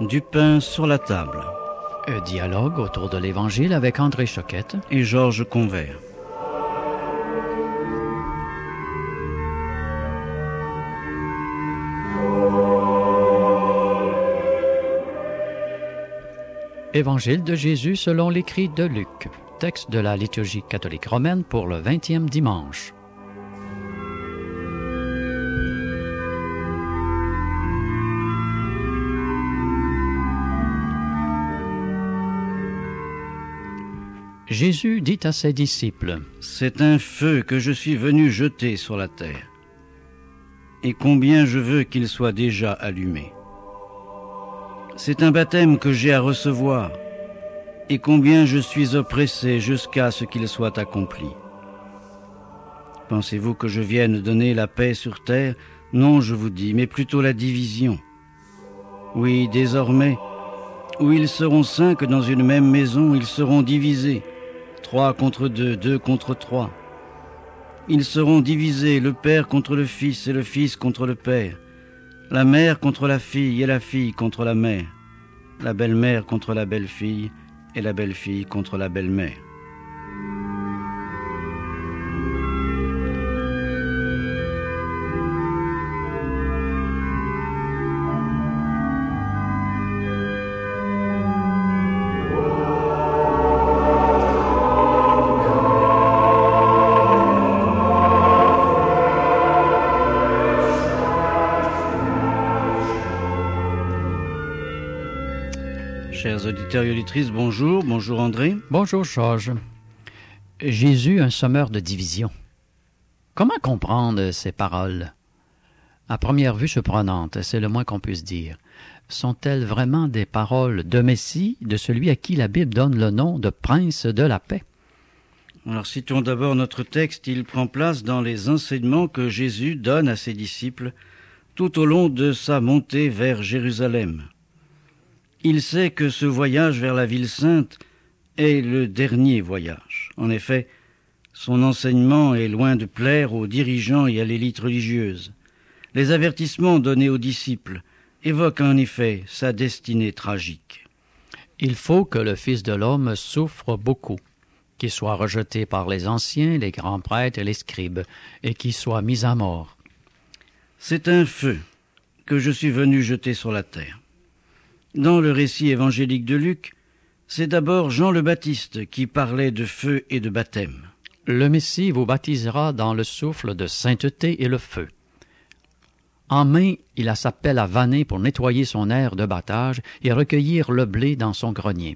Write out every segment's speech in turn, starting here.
du pain sur la table. Dialogue autour de l'Évangile avec André Choquette et Georges Convert. Évangile de Jésus selon l'écrit de Luc, texte de la liturgie catholique romaine pour le 20e dimanche. Jésus dit à ses disciples : « C'est un feu que je suis venu jeter sur la terre, et combien je veux qu'il soit déjà allumé. C'est un baptême que j'ai à recevoir, et combien je suis oppressé jusqu'à ce qu'il soit accompli. Pensez-vous que je vienne donner la paix sur terre ? Non, je vous dis, mais plutôt la division. Oui, désormais, où ils seront 5 dans une même maison, ils seront divisés. 3 contre 2, 2 contre 3. Ils seront divisés, le père contre le fils et le fils contre le père, la mère contre la fille et la fille contre la mère, la belle-mère contre la belle-fille et la belle-fille contre la belle-mère. » Chers auditeurs et auditrices, bonjour. Bonjour André. Bonjour Georges. Jésus, un sommeur de division. Comment comprendre ces paroles ? À première vue surprenantes, c'est le moins qu'on puisse dire. Sont-elles vraiment des paroles de Messie, de celui à qui la Bible donne le nom de Prince de la paix ? Alors citons d'abord notre texte. Il prend place dans les enseignements que Jésus donne à ses disciples tout au long de sa montée vers Jérusalem. Il sait que ce voyage vers la ville sainte est le dernier voyage. En effet, son enseignement est loin de plaire aux dirigeants et à l'élite religieuse. Les avertissements donnés aux disciples évoquent en effet sa destinée tragique. Il faut que le Fils de l'homme souffre beaucoup, qu'il soit rejeté par les anciens, les grands prêtres et les scribes, et qu'il soit mis à mort. C'est un feu que je suis venu jeter sur la terre. Dans le récit évangélique de Luc, c'est d'abord Jean le Baptiste qui parlait de feu et de baptême. Le Messie vous baptisera dans le souffle de sainteté et le feu. En main, il a sa pelle à vanner pour nettoyer son aire de battage et recueillir le blé dans son grenier.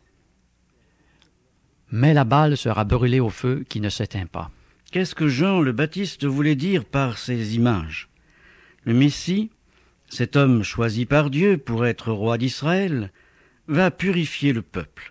Mais la balle sera brûlée au feu qui ne s'éteint pas. Qu'est-ce que Jean le Baptiste voulait dire par ces images ? Le Messie, cet homme choisi par Dieu pour être roi d'Israël, va purifier le peuple.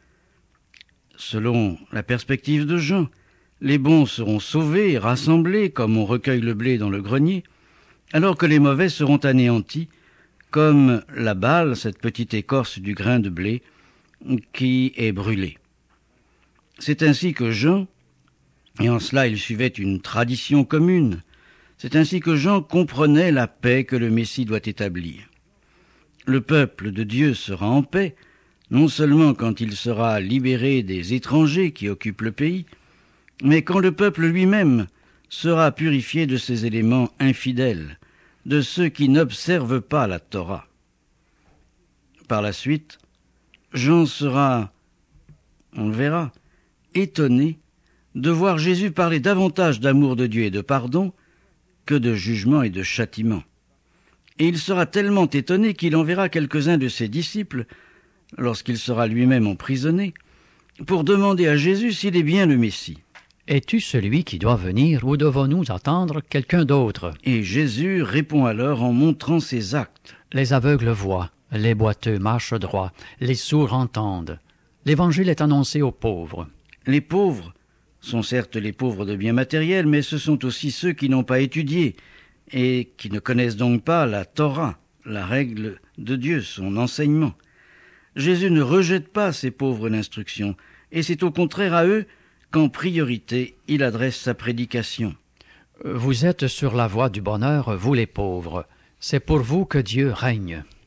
Selon la perspective de Jean, les bons seront sauvés et rassemblés comme on recueille le blé dans le grenier, alors que les mauvais seront anéantis, comme la balle, cette petite écorce du grain de blé, qui est brûlée. C'est ainsi que Jean, et en cela il suivait une tradition commune, c'est ainsi que Jean comprenait la paix que le Messie doit établir. Le peuple de Dieu sera en paix, non seulement quand il sera libéré des étrangers qui occupent le pays, mais quand le peuple lui-même sera purifié de ses éléments infidèles, de ceux qui n'observent pas la Torah. Par la suite, Jean sera, on le verra, étonné de voir Jésus parler davantage d'amour de Dieu et de pardon que de jugement et de châtiment. Et il sera tellement étonné qu'il enverra quelques-uns de ses disciples, lorsqu'il sera lui-même emprisonné, pour demander à Jésus s'il est bien le Messie. « Es-tu celui qui doit venir ou devons-nous attendre quelqu'un d'autre ?» Et Jésus répond alors en montrant ses actes. Les aveugles voient, les boiteux marchent droit, les sourds entendent. L'Évangile est annoncé aux pauvres. Les pauvres sont certes les pauvres de biens matériels, mais ce sont aussi ceux qui n'ont pas étudié et qui ne connaissent donc pas la Torah, la règle de Dieu, son enseignement. Jésus ne rejette pas ces pauvres d'instruction, et c'est au contraire à eux qu'en priorité il adresse sa prédication. Vous êtes sur la voie du bonheur, vous les pauvres. C'est pour vous que Dieu règne.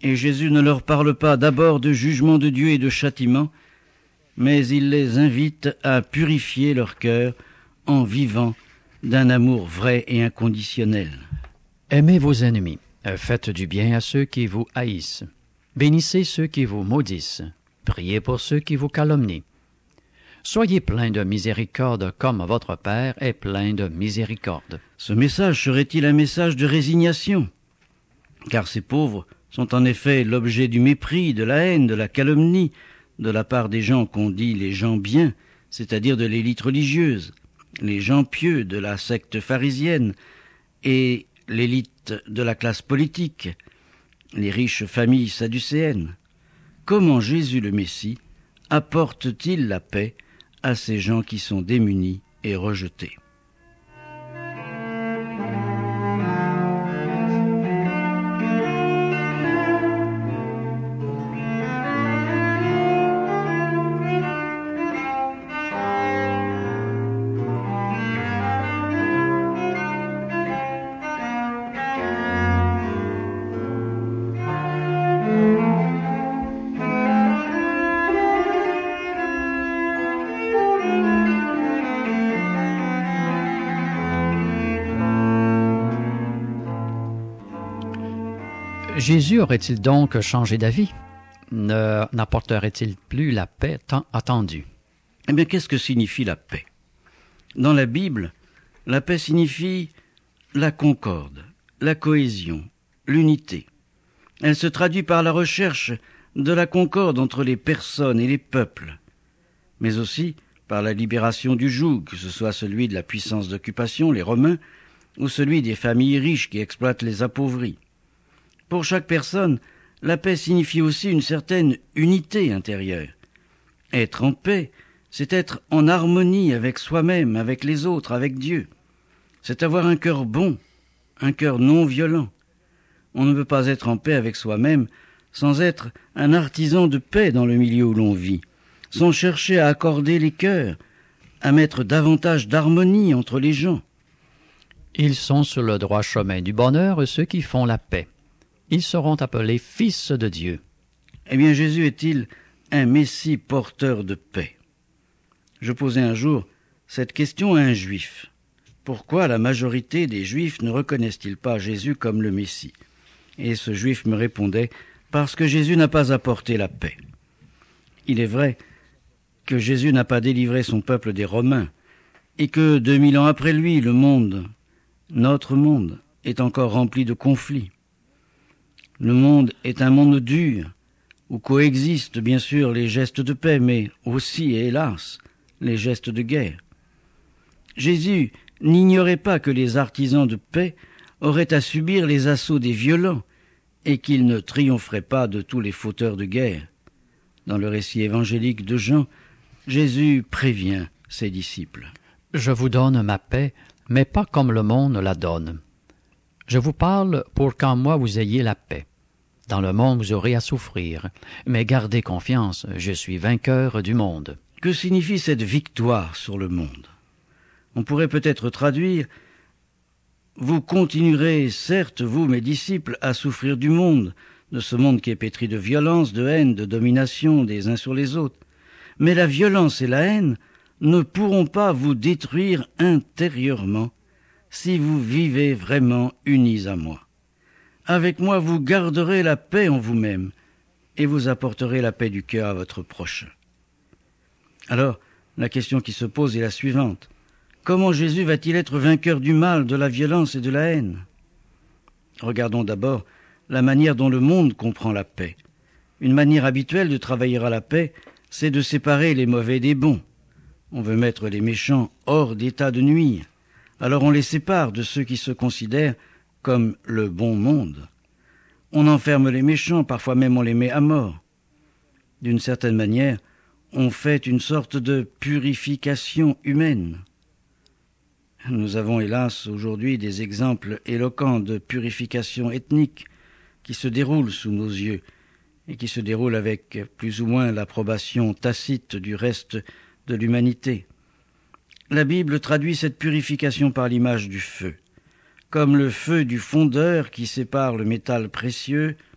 Et Jésus ne leur parle pas d'abord de jugement de Dieu et de châtiment, mais il les invite à purifier leur cœur en vivant d'un amour vrai et inconditionnel. Aimez vos ennemis, faites du bien à ceux qui vous haïssent, bénissez ceux qui vous maudissent, priez pour ceux qui vous calomnient. Soyez pleins de miséricorde comme votre Père est plein de miséricorde. Ce message serait-il un message de résignation? Car ces pauvres sont en effet l'objet du mépris, de la haine, de la calomnie, de la part des gens qu'on dit les gens bien, c'est-à-dire de l'élite religieuse, les gens pieux de la secte pharisienne et l'élite de la classe politique, les riches familles sadducéennes. Comment Jésus le Messie apporte-t-il la paix à ces gens qui sont démunis et rejetés? Jésus aurait-il donc changé d'avis? N'apporterait-il plus la paix tant attendue? Eh bien, qu'est-ce que signifie la paix? Dans la Bible, la paix signifie la concorde, la cohésion, l'unité. Elle se traduit par la recherche de la concorde entre les personnes et les peuples, mais aussi par la libération du joug, que ce soit celui de la puissance d'occupation, les Romains, ou celui des familles riches qui exploitent les appauvris. Pour chaque personne, la paix signifie aussi une certaine unité intérieure. Être en paix, c'est être en harmonie avec soi-même, avec les autres, avec Dieu. C'est avoir un cœur bon, un cœur non violent. On ne peut pas être en paix avec soi-même sans être un artisan de paix dans le milieu où l'on vit, sans chercher à accorder les cœurs, à mettre davantage d'harmonie entre les gens. Ils sont sur le droit chemin du bonheur, ceux qui font la paix. Ils seront appelés fils de Dieu. Eh bien, Jésus est-il un Messie porteur de paix? Je posais un jour cette question à un juif. Pourquoi la majorité des juifs ne reconnaissent-ils pas Jésus comme le Messie? Et ce juif me répondait, parce que Jésus n'a pas apporté la paix. Il est vrai que Jésus n'a pas délivré son peuple des Romains, et que 2000 ans après lui, le monde, notre monde, est encore rempli de conflits. Le monde est un monde dur, où coexistent bien sûr les gestes de paix, mais aussi, et hélas, les gestes de guerre. Jésus n'ignorait pas que les artisans de paix auraient à subir les assauts des violents, et qu'ils ne triompheraient pas de tous les fauteurs de guerre. Dans le récit évangélique de Jean, Jésus prévient ses disciples. « Je vous donne ma paix, mais pas comme le monde la donne. Je vous parle pour qu'en moi vous ayez la paix. Dans le monde vous aurez à souffrir, mais gardez confiance, je suis vainqueur du monde. » Que signifie cette victoire sur le monde? On pourrait peut-être traduire « Vous continuerez, certes, vous, mes disciples, à souffrir du monde, de ce monde qui est pétri de violence, de haine, de domination des uns sur les autres. Mais la violence et la haine ne pourront pas vous détruire intérieurement si vous vivez vraiment unis à moi. Avec moi, vous garderez la paix en vous-même et vous apporterez la paix du cœur à votre prochain. » Alors, la question qui se pose est la suivante. Comment Jésus va-t-il être vainqueur du mal, de la violence et de la haine? Regardons d'abord la manière dont le monde comprend la paix. Une manière habituelle de travailler à la paix, c'est de séparer les mauvais des bons. On veut mettre les méchants hors d'état de nuire. Alors on les sépare de ceux qui se considèrent comme le bon monde. On enferme les méchants, parfois même on les met à mort. D'une certaine manière, on fait une sorte de purification humaine. Nous avons hélas aujourd'hui des exemples éloquents de purification ethnique qui se déroulent sous nos yeux et qui se déroulent avec plus ou moins l'approbation tacite du reste de l'humanité. La Bible traduit cette purification par l'image du feu, comme le feu du fondeur qui sépare le métal précieux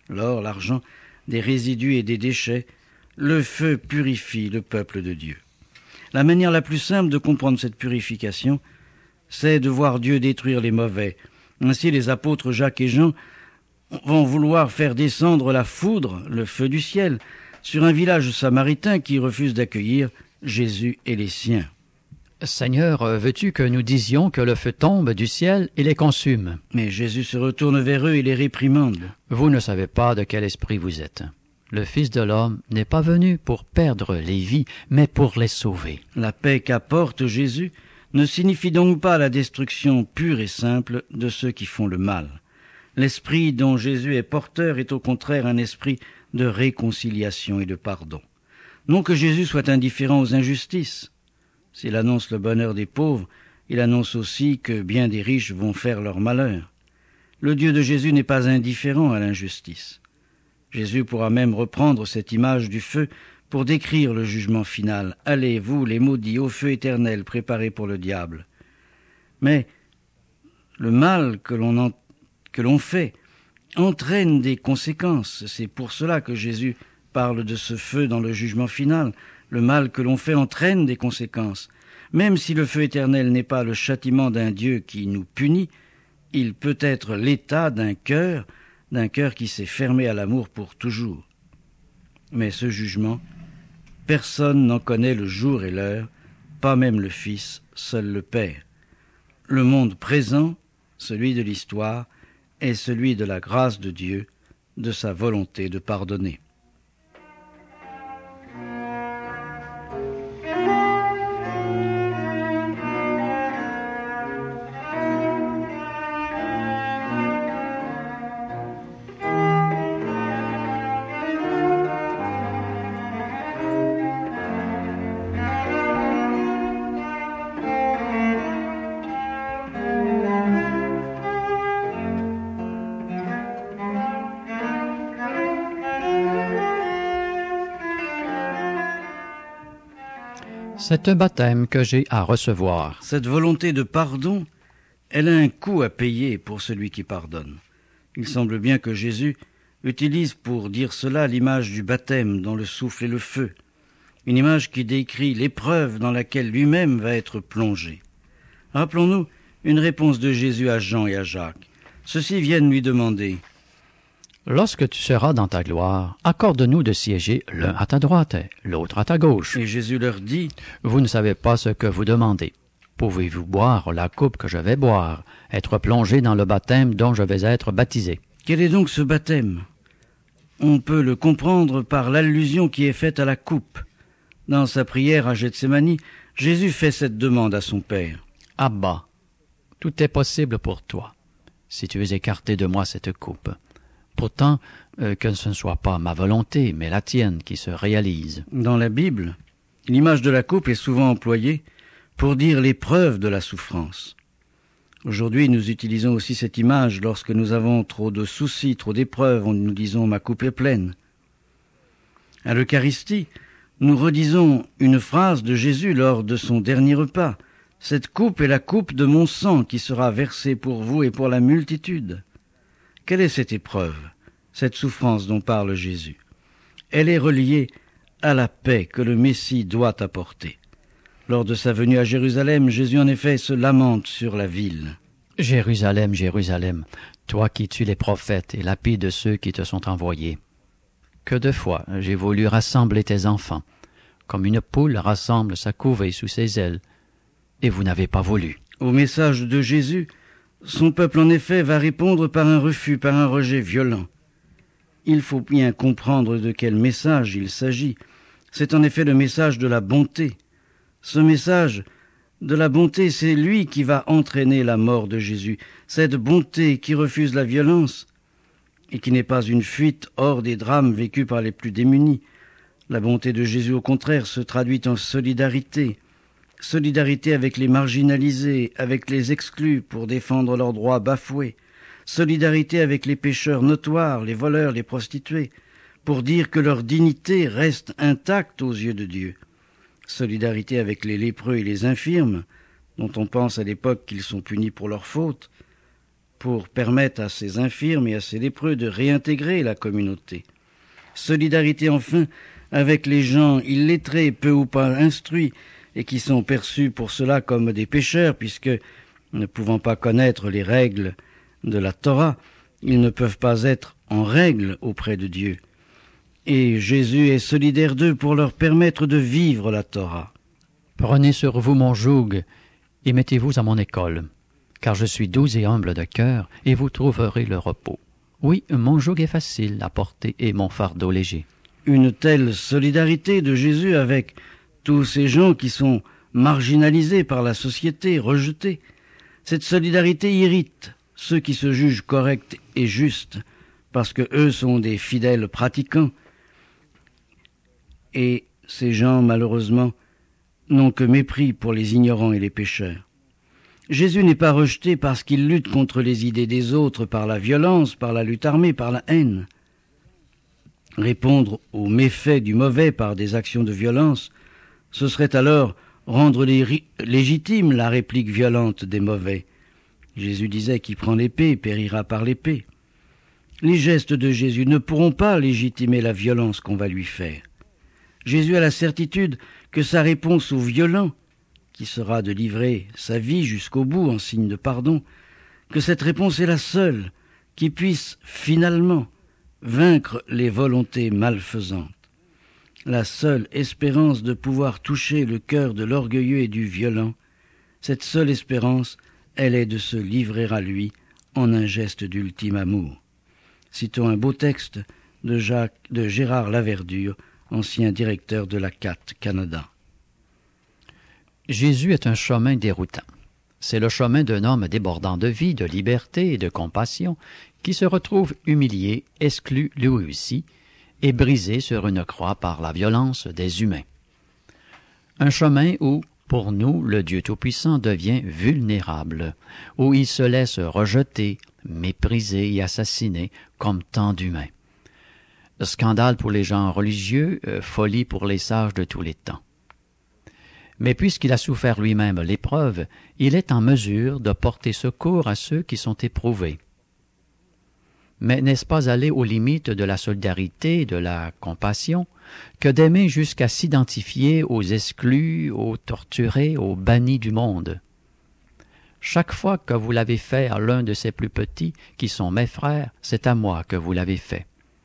l'or, l'argent, des résidus et des déchets, le feu purifie le peuple de Dieu. La manière la plus simple de comprendre cette purification, c'est de voir Dieu détruire les mauvais. Ainsi, les apôtres Jacques et Jean vont vouloir faire descendre la foudre, le feu du ciel, sur un village samaritain qui refuse d'accueillir Jésus et les siens. Seigneur, veux-tu que nous disions que le feu tombe du ciel et les consume? Mais Jésus se retourne vers eux et les réprimande. Vous ne savez pas de quel esprit vous êtes. Le Fils de l'homme n'est pas venu pour perdre les vies, mais pour les sauver. La paix qu'apporte Jésus ne signifie donc pas la destruction pure et simple de ceux qui font le mal. L'esprit dont Jésus est porteur est au contraire un esprit de réconciliation et de pardon. Non que Jésus soit indifférent aux injustices. S'il annonce le bonheur des pauvres, il annonce aussi que bien des riches vont faire leur malheur. Le Dieu de Jésus n'est pas indifférent à l'injustice. Jésus pourra même reprendre cette image du feu pour décrire le jugement final. « Allez, vous, les maudits, au feu éternel préparé pour le diable. » Mais le mal que l'on fait entraîne des conséquences. C'est pour cela que Jésus parle de ce feu dans le jugement final. Le mal que l'on fait entraîne des conséquences. Même si le feu éternel n'est pas le châtiment d'un Dieu qui nous punit, il peut être l'état d'un cœur qui s'est fermé à l'amour pour toujours. Mais ce jugement, personne n'en connaît le jour et l'heure, pas même le Fils, seul le Père. Le monde présent, celui de l'histoire, est celui de la grâce de Dieu, de sa volonté de pardonner. C'est un baptême que j'ai à recevoir. Cette volonté de pardon, elle a un coût à payer pour celui qui pardonne. Il semble bien que Jésus utilise pour dire cela l'image du baptême dans le souffle et le feu, une image qui décrit l'épreuve dans laquelle lui-même va être plongé. Rappelons-nous une réponse de Jésus à Jean et à Jacques. Ceux-ci viennent lui demander: Lorsque tu seras dans ta gloire, accorde-nous de siéger l'un à ta droite et l'autre à ta gauche. Et Jésus leur dit: Vous ne savez pas ce que vous demandez. Pouvez-vous boire la coupe que je vais boire, être plongé dans le baptême dont je vais être baptisé? Quel est donc ce baptême? On peut le comprendre par l'allusion qui est faite à la coupe. Dans sa prière à Gethsémani, Jésus fait cette demande à son Père. Abba, tout est possible pour toi, si tu veux écarter de moi cette coupe. Pourtant, que ce ne soit pas ma volonté, mais la tienne qui se réalise. Dans la Bible, l'image de la coupe est souvent employée pour dire l'épreuve de la souffrance. Aujourd'hui, nous utilisons aussi cette image lorsque nous avons trop de soucis, trop d'épreuves, nous disons « ma coupe est pleine ». À l'Eucharistie, nous redisons une phrase de Jésus lors de son dernier repas. « Cette coupe est la coupe de mon sang qui sera versée pour vous et pour la multitude ». Quelle est cette épreuve, cette souffrance dont parle Jésus? Elle est reliée à la paix que le Messie doit apporter. Lors de sa venue à Jérusalem, Jésus en effet se lamente sur la ville. « Jérusalem, Jérusalem, toi qui tues les prophètes et lapides ceux qui te sont envoyés. Que de fois j'ai voulu rassembler tes enfants, comme une poule rassemble sa couvée sous ses ailes, et vous n'avez pas voulu. » Au message de Jésus, son peuple en effet va répondre par un refus, par un rejet violent. Il faut bien comprendre de quel message il s'agit. C'est en effet le message de la bonté. Ce message de la bonté, c'est lui qui va entraîner la mort de Jésus. Cette bonté qui refuse la violence et qui n'est pas une fuite hors des drames vécus par les plus démunis. La bonté de Jésus, au contraire, se traduit en solidarité. Solidarité avec les marginalisés, avec les exclus pour défendre leurs droits bafoués. Solidarité avec les pécheurs notoires, les voleurs, les prostituées, pour dire que leur dignité reste intacte aux yeux de Dieu. Solidarité avec les lépreux et les infirmes, dont on pense à l'époque qu'ils sont punis pour leurs fautes. pour permettre à ces infirmes et à ces lépreux de réintégrer la communauté. Solidarité enfin avec les gens illettrés, peu ou pas instruits, et qui sont perçus pour cela comme des pécheurs, puisque, ne pouvant pas connaître les règles de la Torah, ils ne peuvent pas être en règle auprès de Dieu. Et Jésus est solidaire d'eux pour leur permettre de vivre la Torah. Prenez sur vous mon joug et mettez-vous à mon école, car je suis doux et humble de cœur, et vous trouverez le repos. Oui, mon joug est facile à porter et mon fardeau léger. Une telle solidarité de Jésus avec tous ces gens qui sont marginalisés par la société, rejetés, cette solidarité irrite ceux qui se jugent corrects et justes, parce que eux sont des fidèles pratiquants. Et ces gens, malheureusement, n'ont que mépris pour les ignorants et les pécheurs. Jésus n'est pas rejeté parce qu'il lutte contre les idées des autres par la violence, par la lutte armée, par la haine. Répondre aux méfaits du mauvais par des actions de violence, ce serait alors rendre légitime la réplique violente des mauvais. Jésus disait qui prend l'épée périra par l'épée. Les gestes de Jésus ne pourront pas légitimer la violence qu'on va lui faire. Jésus a la certitude que sa réponse au violent, qui sera de livrer sa vie jusqu'au bout en signe de pardon, que cette réponse est la seule qui puisse finalement vaincre les volontés malfaisantes. La seule espérance de pouvoir toucher le cœur de l'orgueilleux et du violent, cette seule espérance, elle est de se livrer à lui en un geste d'ultime amour. Citons un beau texte de Gérard Laverdure, ancien directeur de la CAT Canada. Jésus est un chemin déroutant. C'est le chemin d'un homme débordant de vie, de liberté et de compassion qui se retrouve humilié, exclu lui aussi, et brisé sur une croix par la violence des humains. Un chemin où, pour nous, le Dieu Tout-Puissant devient vulnérable, où il se laisse rejeter, mépriser et assassiner comme tant d'humains. Scandale pour les gens religieux, folie pour les sages de tous les temps. Mais puisqu'il a souffert lui-même l'épreuve, il est en mesure de porter secours à ceux qui sont éprouvés. Mais n'est-ce pas aller aux limites de la solidarité et de la compassion que d'aimer jusqu'à s'identifier aux exclus, aux torturés, aux bannis du monde? Chaque fois que vous l'avez fait à l'un de ces plus petits, qui sont mes frères, c'est à moi que vous l'avez fait.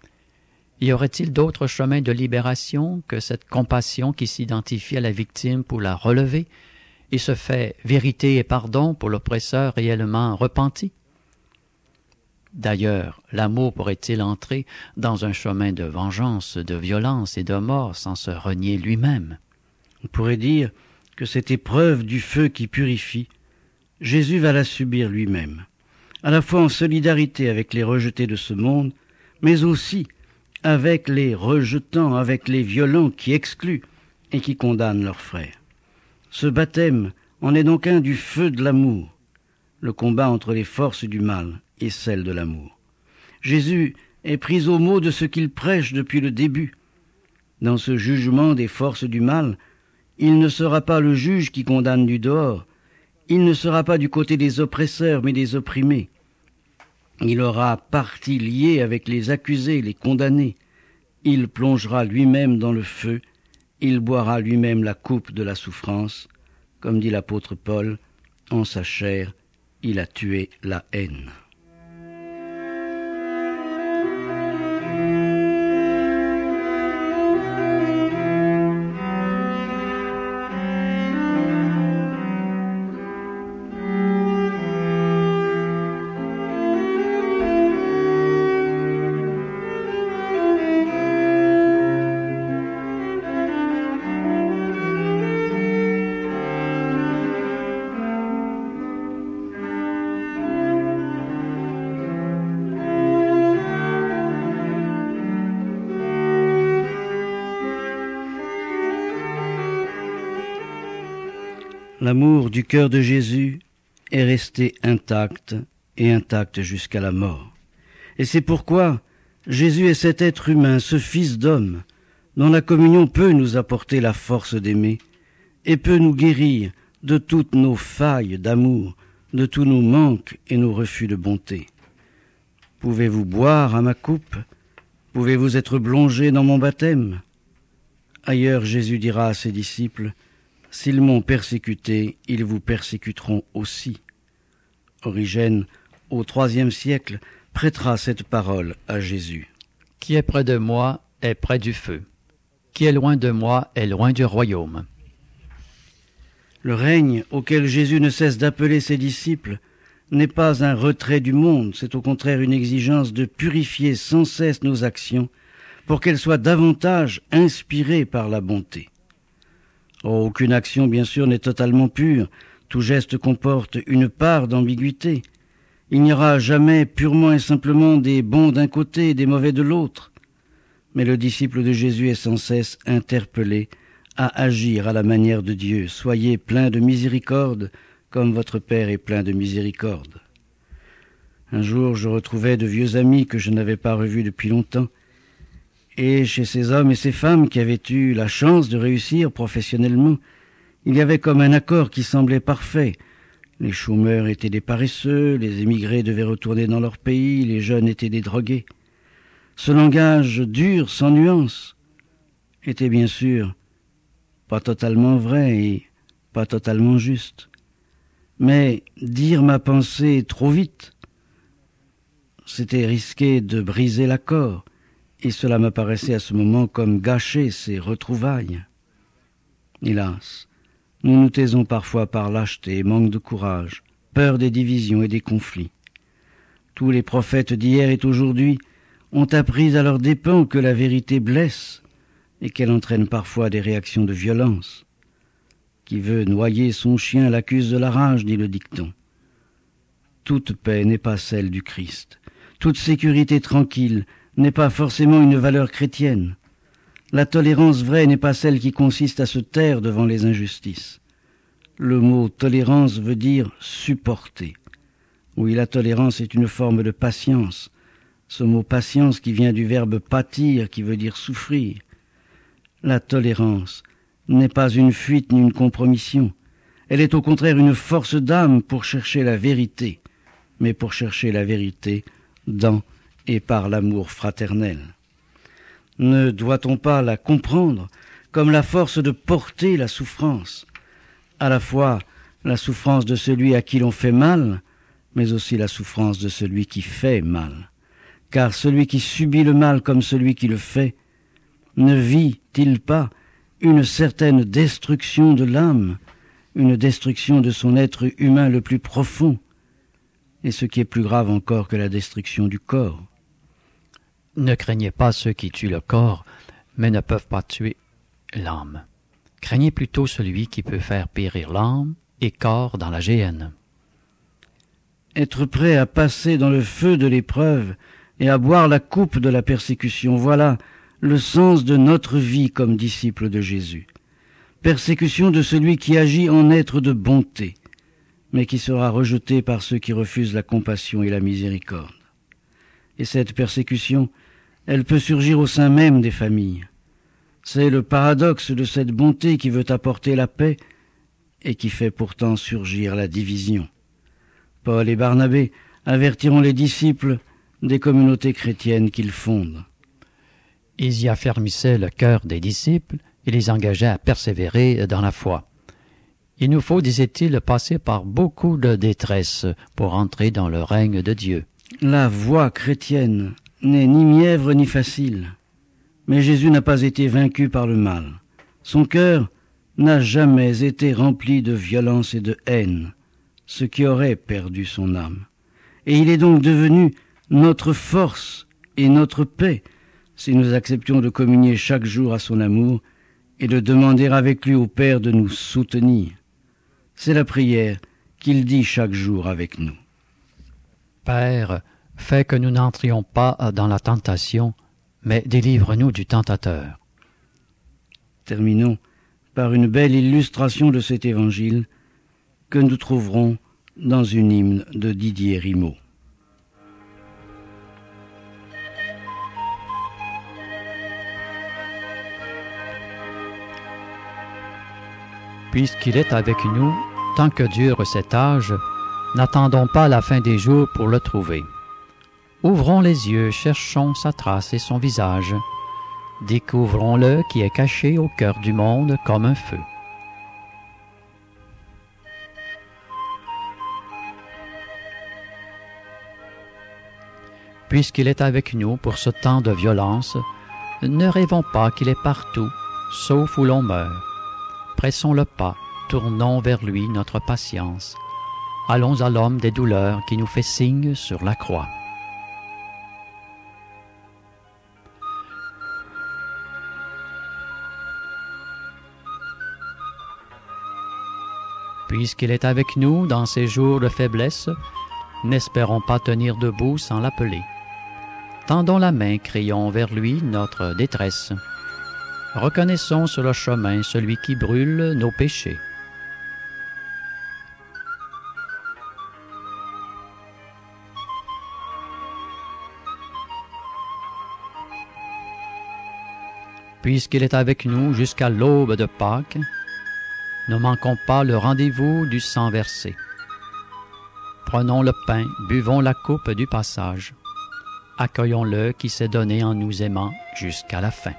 Y aurait-il d'autres chemins de libération que cette compassion qui s'identifie à la victime pour la relever et se fait vérité et pardon pour l'oppresseur réellement repenti? D'ailleurs, l'amour pourrait-il entrer dans un chemin de vengeance, de violence et de mort sans se renier lui-même? On pourrait dire que cette épreuve du feu qui purifie, Jésus va la subir lui-même, à la fois en solidarité avec les rejetés de ce monde, mais aussi avec les rejetants, avec les violents qui excluent et qui condamnent leurs frères. Ce baptême en est donc un du feu de l'amour, le combat entre les forces du mal et celles de l'amour. Jésus est pris au mot de ce qu'il prêche depuis le début. Dans ce jugement des forces du mal, il ne sera pas le juge qui condamne du dehors, il ne sera pas du côté des oppresseurs mais des opprimés. Il aura partie liée avec les accusés, les condamnés. Il plongera lui-même dans le feu, il boira lui-même la coupe de la souffrance. Comme dit l'apôtre Paul, en sa chair, il a tué la haine. L'amour du cœur de Jésus est resté intact et intact jusqu'à la mort. Et c'est pourquoi Jésus est cet être humain, ce Fils d'homme, dont la communion peut nous apporter la force d'aimer et peut nous guérir de toutes nos failles d'amour, de tous nos manques et nos refus de bonté. Pouvez-vous boire à ma coupe? Pouvez-vous être plongés dans mon baptême? Ailleurs, Jésus dira à ses disciples, « S'ils m'ont persécuté, ils vous persécuteront aussi. » Origène, au IIIe siècle, prêtera cette parole à Jésus. Qui est près de moi est près du feu. Qui est loin de moi est loin du royaume. Le règne auquel Jésus ne cesse d'appeler ses disciples n'est pas un retrait du monde, c'est au contraire une exigence de purifier sans cesse nos actions pour qu'elles soient davantage inspirées par la bonté. Oh, aucune action, bien sûr, n'est totalement pure. Tout geste comporte une part d'ambiguïté. Il n'y aura jamais purement et simplement des bons d'un côté et des mauvais de l'autre. Mais le disciple de Jésus est sans cesse interpellé à agir à la manière de Dieu. Soyez pleins de miséricorde, comme votre Père est plein de miséricorde. Un jour, je retrouvais de vieux amis que je n'avais pas revus depuis longtemps, et chez ces hommes et ces femmes qui avaient eu la chance de réussir professionnellement, il y avait comme un accord qui semblait parfait. Les chômeurs étaient des paresseux, les émigrés devaient retourner dans leur pays, les jeunes étaient des drogués. Ce langage dur, sans nuance, était bien sûr pas totalement vrai et pas totalement juste. Mais dire ma pensée trop vite, c'était risquer de briser l'accord, et cela m'apparaissait à ce moment comme gâcher ces retrouvailles. Hélas, nous nous taisons parfois par lâcheté, manque de courage, peur des divisions et des conflits. Tous les prophètes d'hier et d'aujourd'hui ont appris à leurs dépens que la vérité blesse et qu'elle entraîne parfois des réactions de violence. Qui veut noyer son chien l'accuse de la rage, dit le dicton. Toute paix n'est pas celle du Christ. Toute sécurité tranquille n'est pas forcément une valeur chrétienne. La tolérance vraie n'est pas celle qui consiste à se taire devant les injustices. Le mot tolérance veut dire supporter. Oui, la tolérance est une forme de patience. Ce mot patience qui vient du verbe pâtir, qui veut dire souffrir. La tolérance n'est pas une fuite ni une compromission. Elle est au contraire une force d'âme pour chercher la vérité, mais pour chercher la vérité dans et par l'amour fraternel. Ne doit-on pas la comprendre comme la force de porter la souffrance, à la fois la souffrance de celui à qui l'on fait mal, mais aussi la souffrance de celui qui fait mal? Car celui qui subit le mal comme celui qui le fait, ne vit-il pas une certaine destruction de l'âme, une destruction de son être humain le plus profond, et ce qui est plus grave encore que la destruction du corps? Ne craignez pas ceux qui tuent le corps, mais ne peuvent pas tuer l'âme. Craignez plutôt celui qui peut faire périr l'âme et corps dans la géhenne. Être prêt à passer dans le feu de l'épreuve et à boire la coupe de la persécution, voilà le sens de notre vie comme disciples de Jésus. Persécution de celui qui agit en être de bonté, mais qui sera rejeté par ceux qui refusent la compassion et la miséricorde. Et cette persécution, elle peut surgir au sein même des familles. C'est le paradoxe de cette bonté qui veut apporter la paix et qui fait pourtant surgir la division. Paul et Barnabé avertiront les disciples des communautés chrétiennes qu'ils fondent. Ils y affermissaient le cœur des disciples et les engageaient à persévérer dans la foi. Il nous faut, disait-il, passer par beaucoup de détresse pour entrer dans le règne de Dieu. La voie chrétienne n'est ni mièvre ni facile, mais Jésus n'a pas été vaincu par le mal. Son cœur n'a jamais été rempli de violence et de haine, ce qui aurait perdu son âme. Et il est donc devenu notre force et notre paix, si nous acceptions de communier chaque jour à son amour et de demander avec lui au Père de nous soutenir. C'est la prière qu'il dit chaque jour avec nous. Père, fais que nous n'entrions pas dans la tentation, mais délivre-nous du tentateur. Terminons par une belle illustration de cet évangile que nous trouverons dans une hymne de Didier Rimaud. Puisqu'il est avec nous, tant que dure cet âge, N'attendons pas la fin des jours pour le trouver. Ouvrons les yeux, cherchons sa trace et son visage. Découvrons-le qui est caché au cœur du monde comme un feu. Puisqu'il est avec nous pour ce temps de violence, ne rêvons pas qu'il est partout, sauf où l'on meurt. Pressons le pas, tournons vers lui notre patience. Allons à l'homme des douleurs qui nous fait signe sur la croix. Puisqu'il est avec nous dans ces jours de faiblesse, n'espérons pas tenir debout sans l'appeler. Tendons la main, crions vers lui notre détresse. Reconnaissons sur le chemin celui qui brûle nos péchés. Puisqu'il est avec nous jusqu'à l'aube de Pâques, ne manquons pas le rendez-vous du sang versé. Prenons le pain, buvons la coupe du passage. Accueillons-le qui s'est donné en nous aimant jusqu'à la fin.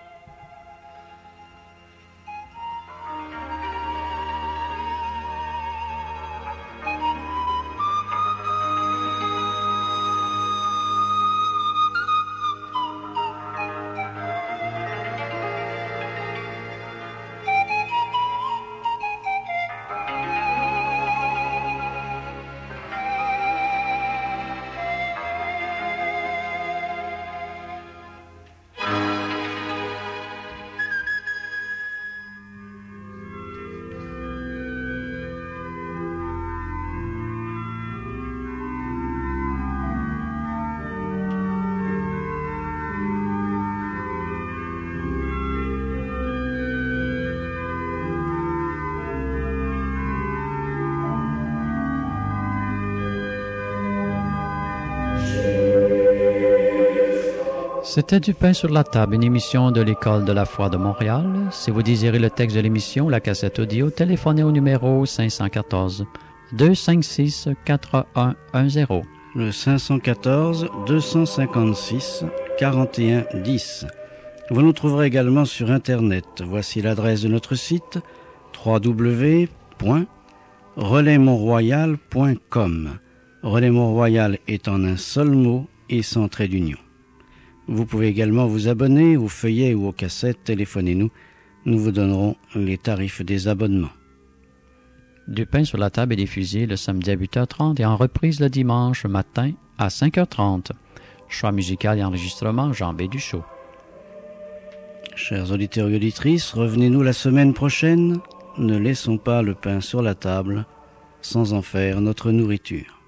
C'était Du pain sur la table, une émission de l'École de la foi de Montréal. Si vous désirez le texte de l'émission ou la cassette audio, téléphonez au numéro 514-256-4110. Le 514-256-4110. Vous nous trouverez également sur Internet. Voici l'adresse de notre site www.relaismontroyal.com. Relais Mont-Royal est en un seul mot et sans trait d'union. Vous pouvez également vous abonner aux feuillets ou aux cassettes. Téléphonez-nous. Nous vous donnerons les tarifs des abonnements. Du pain sur la table est diffusé le samedi à 8h30 et en reprise le dimanche matin à 5h30. Choix musical et enregistrement, Jean B. Duchot. Chers auditeurs et auditrices, revenez-nous la semaine prochaine. Ne laissons pas le pain sur la table sans en faire notre nourriture.